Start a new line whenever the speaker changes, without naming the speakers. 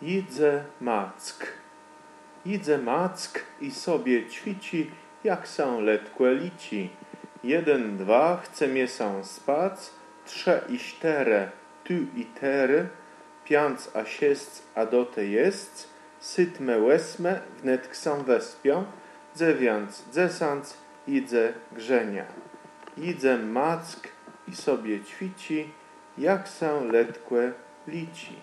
Idze mack. Idze mack i sobie ćwici, jak są letkłe lici. 1, 2, chce miesą spac, 3 i 4, tu i tery, 5 a 6 a dote jest, sytme łesme, wnet ksą wespią, 9, 10, idze grzenia. Idze mack i sobie ćwici, jak są letkłe lici.